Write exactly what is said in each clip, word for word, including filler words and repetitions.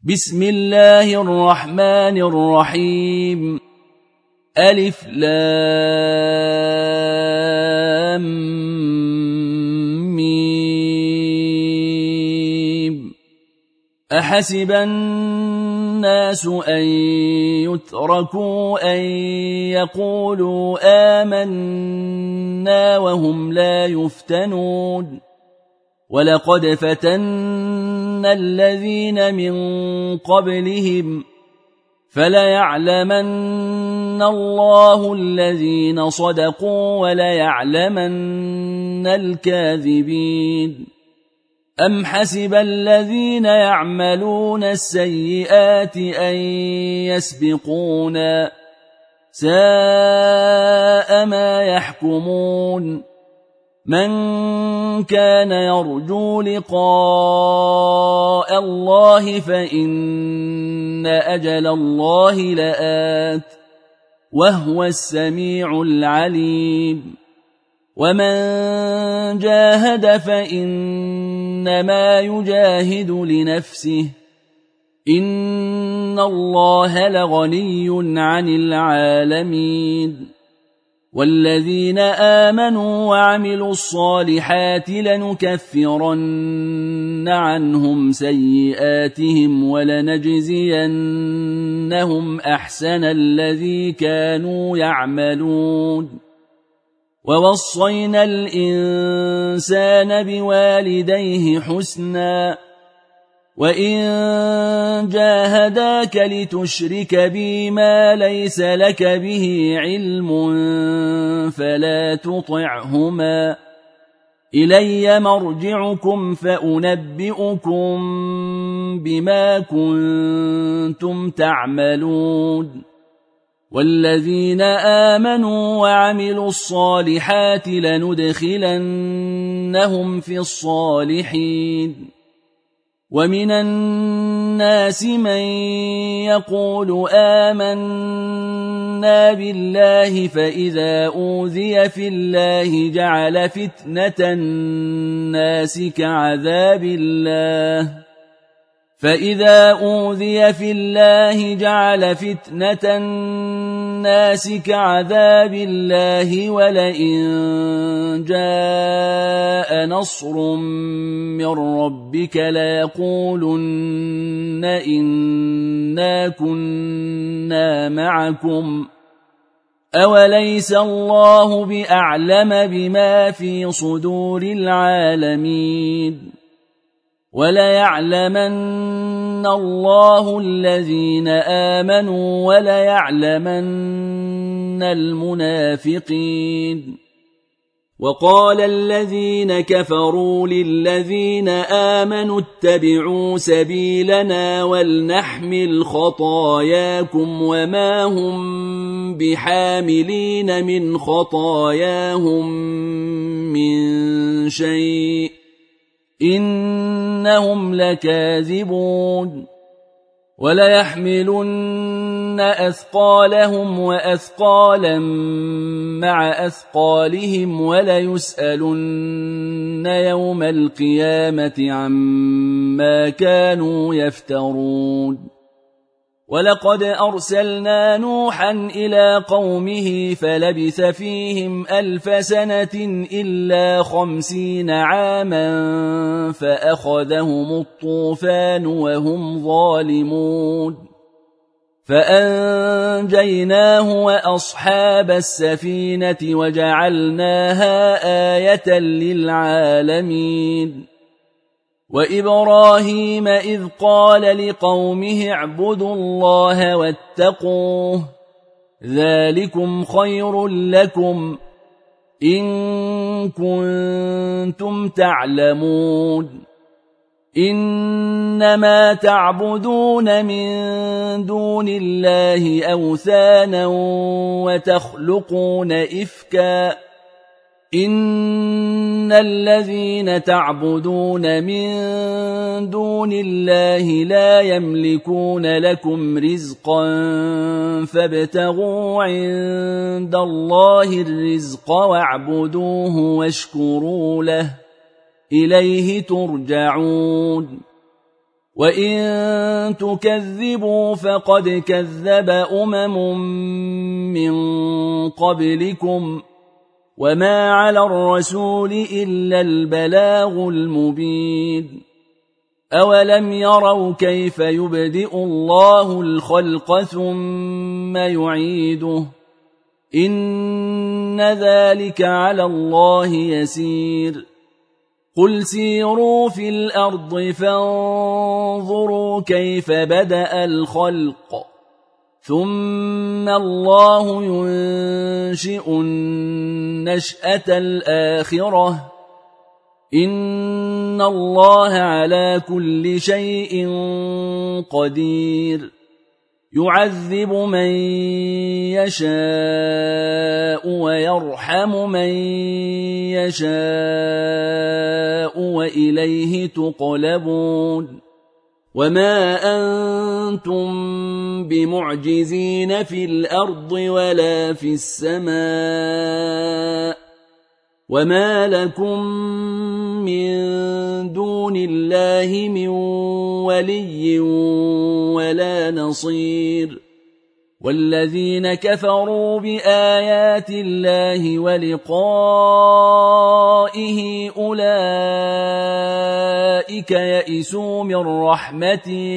بسم الله الرحمن الرحيم. ألف لام ميم. أحسب الناس أن يتركوا أن يقولوا آمنا وهم لا يفتنون. ولقد فتنا الذين من قبلهم فليعلمن الله الذين صدقوا وليعلمن الكاذبين. أم حسب الذين يعملون السيئات أن يسبقونا ساء ما يحكمون. من كان يرجو لقاء الله فإن أجل الله لآت وهو السميع العليم. ومن جاهد فإنما يجاهد لنفسه إن الله لغني عن العالمين. والذين آمنوا وعملوا الصالحات لنكفرن عنهم سيئاتهم ولنجزينهم أحسن الذي كانوا يعملون. ووصينا الإنسان بوالديه حسنا وإن جاهداك لتشرك بي ما ليس لك به علم فلا تطعهما إلي مرجعكم فأنبئكم بما كنتم تعملون. والذين آمنوا وعملوا الصالحات لندخلنهم في الصالحين. ومن الناس من يقول آمنا بالله فإذا أوذي في الله جعل فتنة الناس كعذاب الله فإذا أوذي في الله جعل فتنة الناس كعذاب الله ولئن جاء نصر من ربك ليقولن إنا كنا معكم أوليس الله بأعلم بما في صدور العالمين. وليعلمن الله الذين آمنوا وليعلمن المنافقين. وقال الذين كفروا للذين آمنوا اتبعوا سبيلنا ولنحمل خطاياكم وما هم بحاملين من خطاياهم من شيء إنهم لكاذبون. وليحملن أثقالهم وأثقالا مع أثقالهم وليسألن يوم القيامة عما كانوا يفترون. ولقد أرسلنا نوحا إلى قومه فلبث فيهم ألف سنة إلا خمسين عاما فأخذهم الطوفان وهم ظالمون فأنجيناه وأصحاب السفينة وجعلناها آية للعالمين. وإبراهيم إذ قال لقومه اعبدوا الله واتقوه ذلكم خير لكم إن كنتم تعلمون. إنما تعبدون من دون الله أوثانا وتخلقون إفكا إن الذين تعبدون من دون الله لا يملكون لكم رزقا فابتغوا عند الله الرزق واعبدوه واشكروا له إليه ترجعون. وإن تكذبوا فقد كذب أمم من قبلكم وما على الرسول إلا البلاغ المبين أولم يروا كيف يبدئ الله الخلق ثم يعيده إن ذلك على الله يسير قل سيروا في الأرض فانظروا كيف بدأ الخلق ثم الله ينشئ النشأة الآخرة إن الله على كل شيء قدير يعذب من يشاء ويرحم من يشاء وإليه تقلبون وما أنتم بمعجزين في الأرض ولا في السماء وما لكم من دون الله من ولي ولا نصير والذين كفروا بآيات الله ولقائه أولئك يئسوا من رحمتي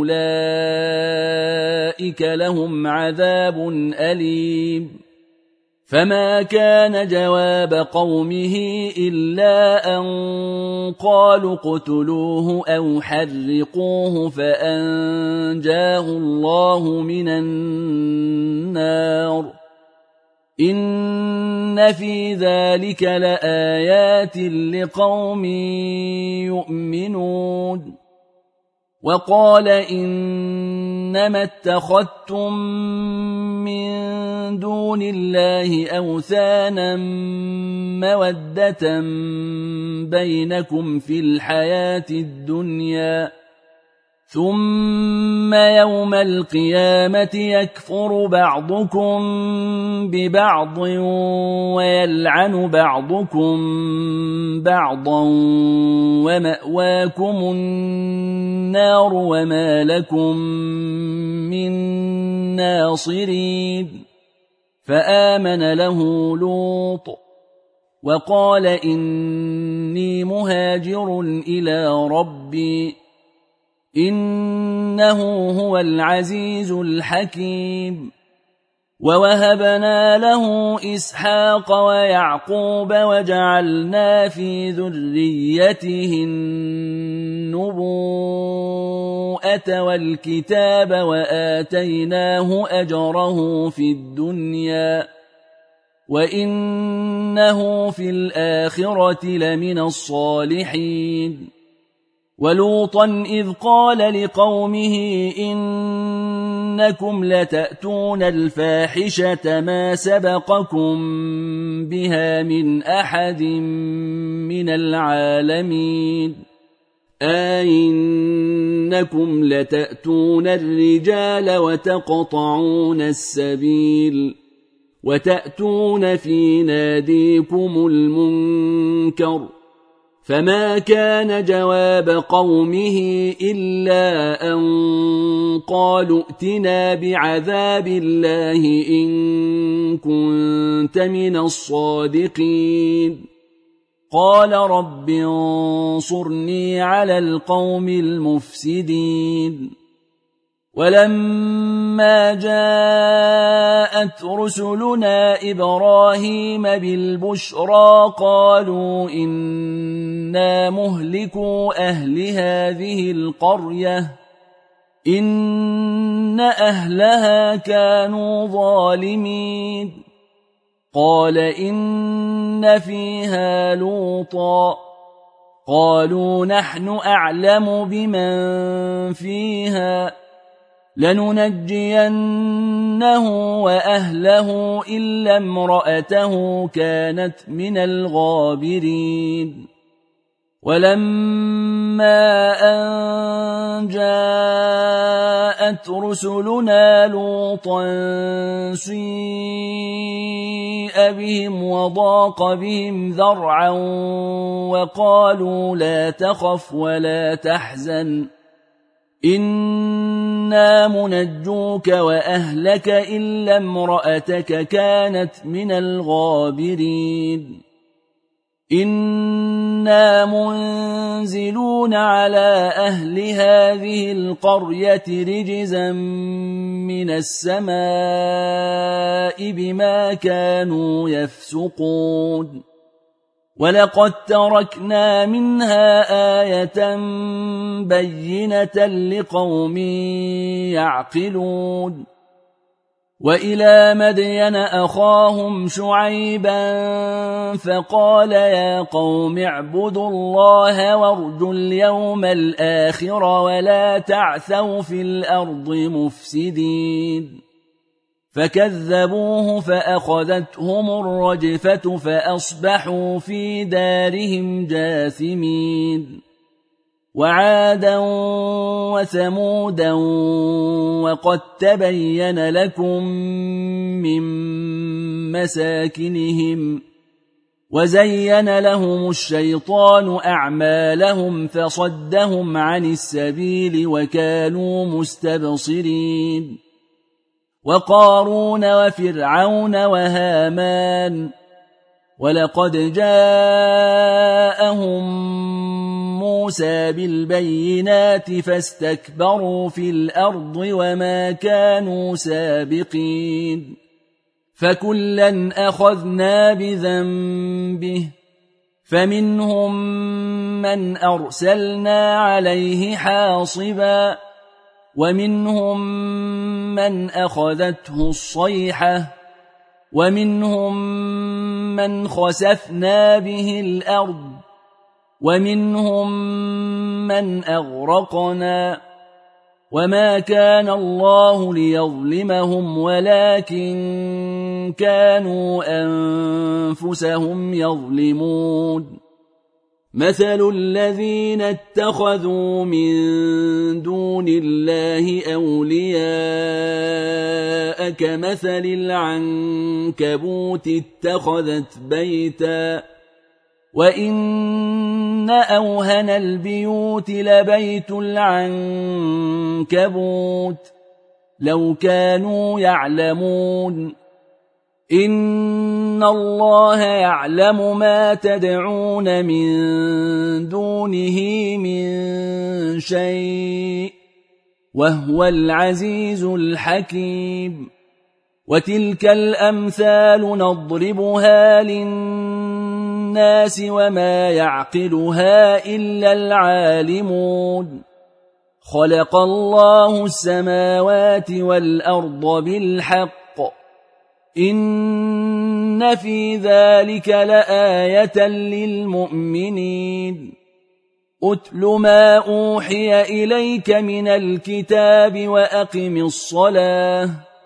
وأولئك لهم عذاب أليم فما كان جواب قومه إلا أن قالوا اقتلوه أو حرقوه فأنجاه الله من النار إن في ذلك لآيات لقوم يؤمنون وقال إنما اتخذتم من دون الله أوثانا مودة بينكم في الحياة الدنيا ثم يوم القيامة يكفر بعضكم ببعض ويلعن بعضكم بعضا ومأواكم النار وما لكم من ناصرين فآمن له لوط وقال إني مهاجر إلى ربي إنه هو العزيز الحكيم ووهبنا له إسحاق ويعقوب وجعلنا في ذريته النبوءة والكتاب وآتيناه أجره في الدنيا وإنه في الآخرة لمن الصالحين ولوطا إذ قال لقومه إنكم لتأتون الفاحشة ما سبقكم بها من أحد من العالمين أئنكم لتأتون الرجال وتقطعون السبيل وتأتون في ناديكم المنكر فما كان جواب قومه إلا أن قالوا ائتنا بعذاب الله إن كنت من الصادقين قال رب انصرني على القوم المفسدين ولما جاءت رسلنا إبراهيم بالبشرى قالوا إنا مهلكوا أهل هذه القرية إن أهلها كانوا ظالمين قال إن فيها لوطا قالوا نحن أعلم بمن فيها لننجينه وأهله إلا امرأته كانت من الغابرين ولما أن جاءت رسلنا لوطا سيء بهم وضاق بهم ذرعا وقالوا لا تخف ولا تحزن إنا منجوك وأهلك إلا امرأتك كانت من الغابرين إنا منزلون على أهل هذه القرية رجزا من السماء بما كانوا يفسقون ولقد تركنا منها آية بينة لقوم يعقلون وإلى مدين أخاهم شعيبا فقال يا قوم اعبدوا الله وارجوا اليوم الآخر ولا تعثوا في الأرض مفسدين فكذبوه فأخذتهم الرجفة فأصبحوا في دارهم جاثمين وعادا وثمودا وقد تبين لكم من مساكنهم وزين لهم الشيطان أعمالهم فصدهم عن السبيل وكانوا مستبصرين وقارون وفرعون وهامان ولقد جاءهم موسى بالبينات فاستكبروا في الأرض وما كانوا سابقين فكلا أخذنا بذنبه فمنهم من أرسلنا عليه حاصبا ومنهم من أخذته الصيحة ومنهم من خسفنا به الأرض ومنهم من أغرقنا وما كان الله ليظلمهم ولكن كانوا أنفسهم يظلمون مثل الذين اتخذوا من دون الله أولياء كمثل العنكبوت اتخذت بيتا وإن أوهن البيوت لبيت العنكبوت لو كانوا يعلمون إن الله يعلم ما تدعون من دونه من شيء وهو العزيز الحكيم وتلك الأمثال نضربها للناس وما يعقلها إلا العالمون خلق الله السماوات والأرض بالحق إن في ذلك لآية للمؤمنين أتل ما أوحي إليك من الكتاب وأقم الصلاة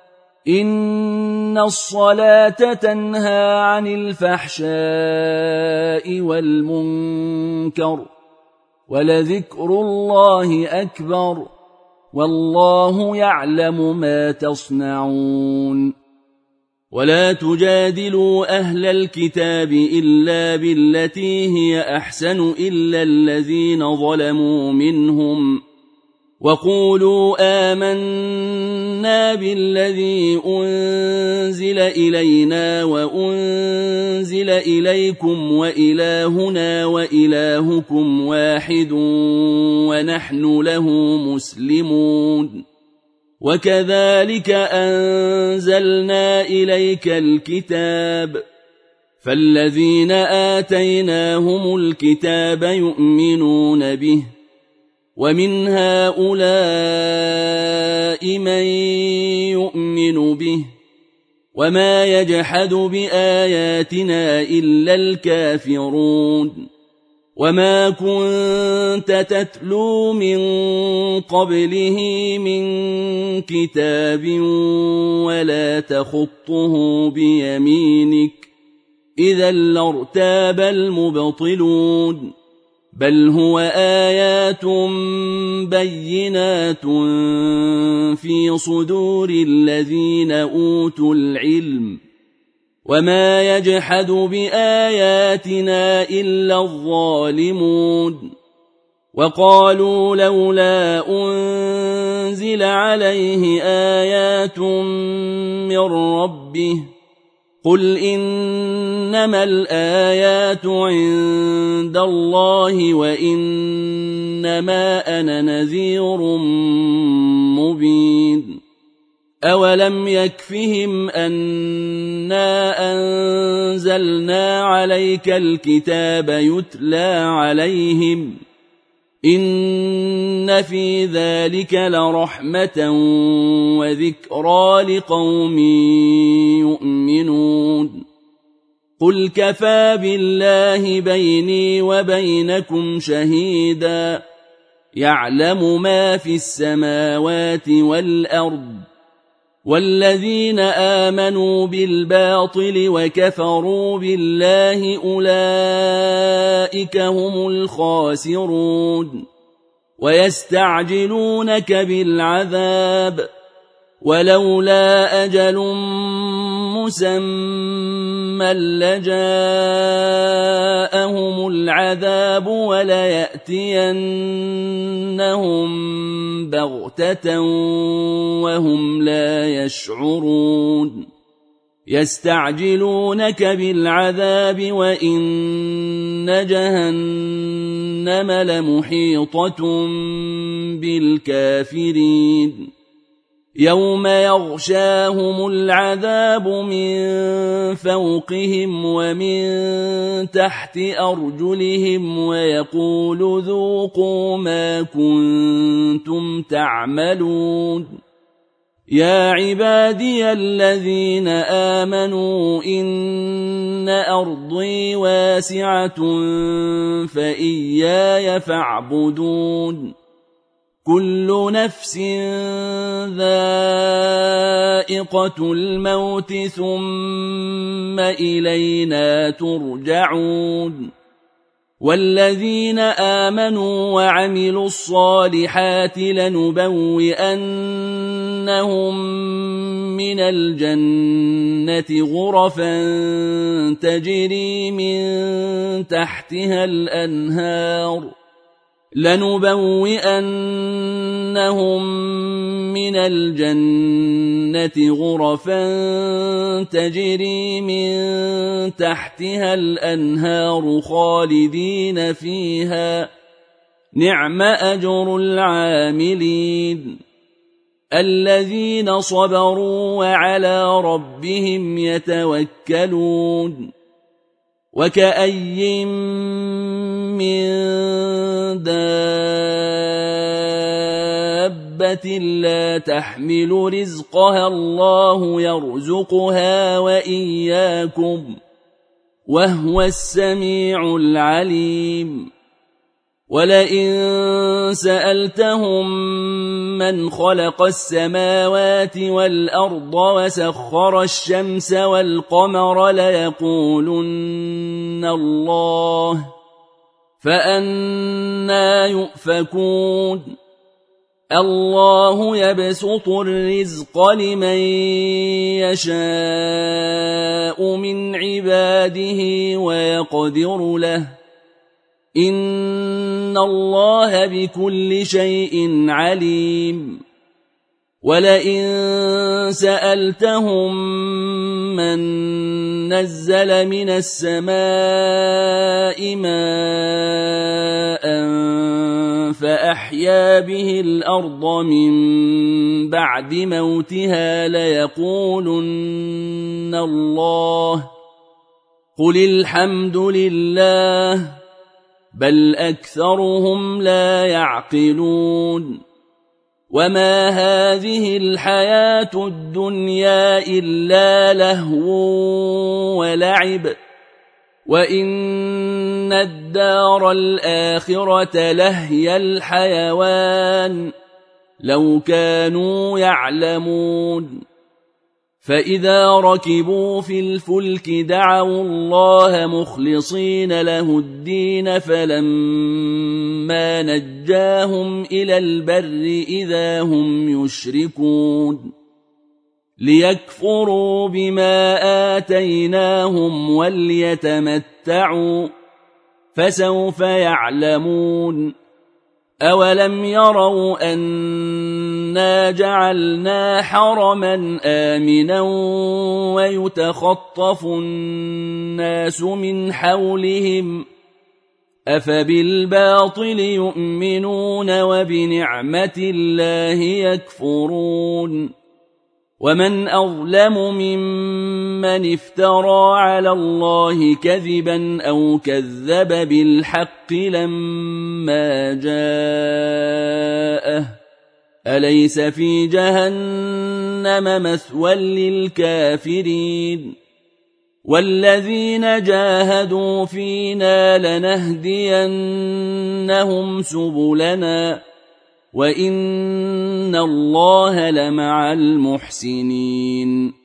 إن الصلاة تنهى عن الفحشاء والمنكر ولذكر الله أكبر والله يعلم ما تصنعون ولا تجادلوا أهل الكتاب إلا بالتي هي أحسن إلا الذين ظلموا منهم وقولوا آمنا بالذي أنزل إلينا وأنزل إليكم وإلهنا وإلهكم واحد ونحن له مسلمون وكذلك أنزلنا إليك الكتاب فالذين آتيناهم الكتاب يؤمنون به ومن هؤلاء من يؤمن به وما يجحد بآياتنا إلا الكافرون وما كنت تتلو من قبله من كتاب ولا تخطه بيمينك إذا لارتاب المبطلون بل هو آيات بينات في صدور الذين أوتوا العلم وما يجحد بآياتنا إلا الظالمون وقالوا لولا أنزل عليه آيات من ربه قل إنما الآيات عند الله وإنما أنا نذير مبين أولم يكفهم أنا أنزلنا عليك الكتاب يتلى عليهم إن في ذلك لرحمة وذكرى لقوم يؤمنون قل كفى بالله بيني وبينكم شهيدا يعلم ما في السماوات والأرض والذين آمنوا بالباطل وكفروا بالله أولئك هم الخاسرون ويستعجلونك بالعذاب ولولا أجل مسمى لجاءهم العذاب وليأتينهم بغتة وهم لا يشعرون يستعجلونك بالعذاب وإن جهنم لمحيطة بالكافرين يوم يغشاهم العذاب من فوقهم ومن تحت أرجلهم ويقول ذوقوا ما كنتم تعملون يا عبادي الذين آمنوا إن أرضي واسعة فإياي فاعبدون كل نفس ذائقة الموت ثم إلينا ترجعون والذين آمنوا وعملوا الصالحات لنبوئنهم من الجنة غرفا تجري من تحتها الأنهار لنبوئنهم من الجنة غرفا تجري من تحتها الأنهار خالدين فيها نعم أجر العاملين الذين صبروا وعلى ربهم يتوكلون وكأي من دابة لا تحمل رزقها الله يرزقها وإياكم وهو السميع العليم ولئن سألتهم من خلق السماوات والأرض وسخر الشمس والقمر ليقولن الله فأنى يؤفكون الله يبسط الرزق لمن يشاء من عباده ويقدر له إن الله بكل شيء عليم ولئن سألتهم من نزل من السماء ماء فأحيا به الأرض من بعد موتها ليقولن الله قل الحمد لله بل أكثرهم لا يعقلون وما هذه الحياة الدنيا إلا لهو ولعب وإن الدار الآخرة لهي الحيوان لو كانوا يعلمون فإذا ركبوا في الفلك دعوا الله مخلصين له الدين فلما نجاهم إلى البر إذا هم يشركون ليكفروا بما آتيناهم وليتمتعوا فسوف يعلمون أولم يروا أنا جعلنا حرما آمنا ويتخطف الناس من حولهم أفبالباطل يؤمنون وبنعمة الله يكفرون ومن أظلم ممن افترى على الله كذبا أو كذب بالحق لما جاءه أليس في جهنم مثوى للكافرين والذين جاهدوا فينا لنهدينهم سبلنا وإن الله لمع المحسنين